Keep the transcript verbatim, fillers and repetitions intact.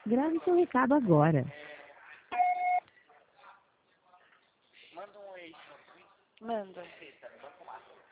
Grave seu recado agora. Manda um oi. Manda.